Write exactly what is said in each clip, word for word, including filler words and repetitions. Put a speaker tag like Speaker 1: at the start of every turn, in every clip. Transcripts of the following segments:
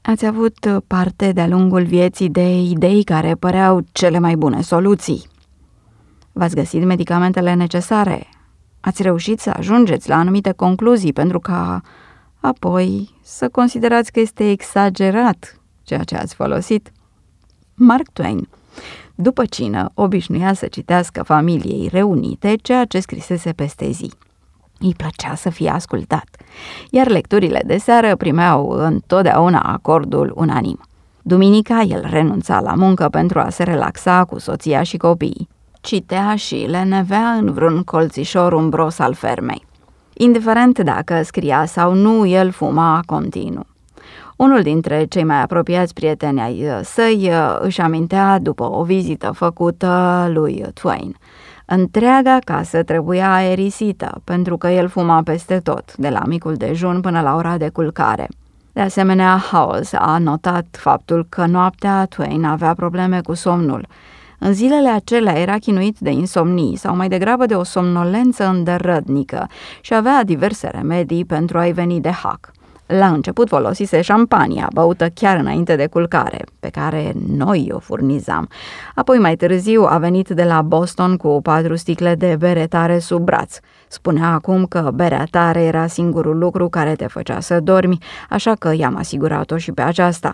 Speaker 1: Ați avut parte de-a lungul vieții de idei care păreau cele mai bune soluții. V-ați găsit medicamentele necesare. Ați reușit să ajungeți la anumite concluzii pentru ca apoi să considerați că este exagerat ceea ce ați folosit. Mark Twain, după cină, obișnuia să citească familiei reunite ceea ce scrisese peste zi. Îi plăcea să fie ascultat, iar lecturile de seară primeau întotdeauna acordul unanim. Duminica el renunța la muncă pentru a se relaxa cu soția și copiii. Citea și lenevea în vreun colțișor umbros al fermei. Indiferent dacă scria sau nu, el fuma continuu. Unul dintre cei mai apropiați prieteni ai săi își amintea după o vizită făcută lui Twain. Întreaga casă trebuia aerisită, pentru că el fuma peste tot, de la micul dejun până la ora de culcare. De asemenea, Howells a notat faptul că noaptea Twain avea probleme cu somnul. În zilele acelea era chinuit de insomnii sau mai degrabă de o somnolență îndărădnică și avea diverse remedii pentru a-i veni de hac. La început folosise șampania, băută chiar înainte de culcare, pe care noi o furnizam. Apoi mai târziu a venit de la Boston cu patru sticle de bere tare sub braț. Spunea acum că berea tare era singurul lucru care te făcea să dormi, așa că i-am asigurat-o și pe aceasta.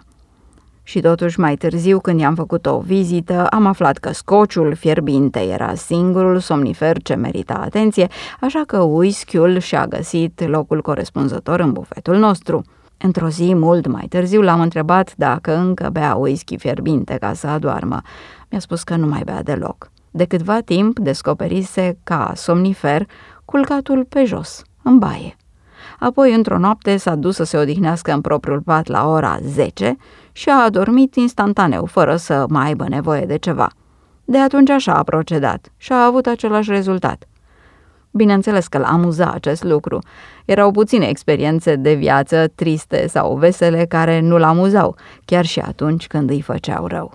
Speaker 1: Și totuși mai târziu, când i-am făcut o vizită, am aflat că scociul fierbinte era singurul somnifer ce merita atenție, așa că whisky-ul și-a găsit locul corespunzător în bufetul nostru. Într-o zi, mult mai târziu, l-am întrebat dacă încă bea whisky fierbinte ca să adoarmă. Mi-a spus că nu mai bea deloc. De câtva timp descoperise ca somnifer culcatul pe jos, în baie. Apoi, într-o noapte, s-a dus să se odihnească în propriul pat la ora zece și a adormit instantaneu, fără să mai aibă nevoie de ceva. De atunci așa a procedat și a avut același rezultat. Bineînțeles că l-amuza acest lucru. Erau puține experiențe de viață triste sau vesele care nu l-amuzau, chiar și atunci când îi făceau rău.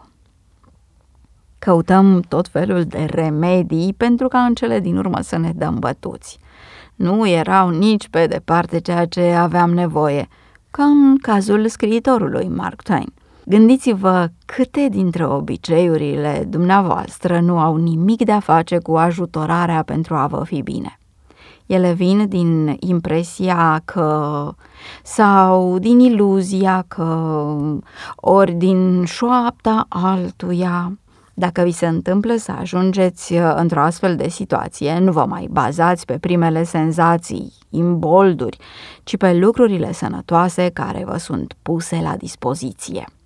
Speaker 1: Căutăm tot felul de remedii pentru ca în cele din urmă să ne dăm bătuți. Nu erau nici pe departe ceea ce aveam nevoie, ca în cazul scriitorului Mark Twain. Gândiți-vă câte dintre obiceiurile dumneavoastră nu au nimic de a face cu ajutorarea pentru a vă fi bine. Ele vin din impresia că, sau din iluzia că, ori din șoapta altuia. Dacă vi se întâmplă să ajungeți într-o astfel de situație, nu vă mai bazați pe primele senzații, imbolduri, ci pe lucrurile sănătoase care vă sunt puse la dispoziție.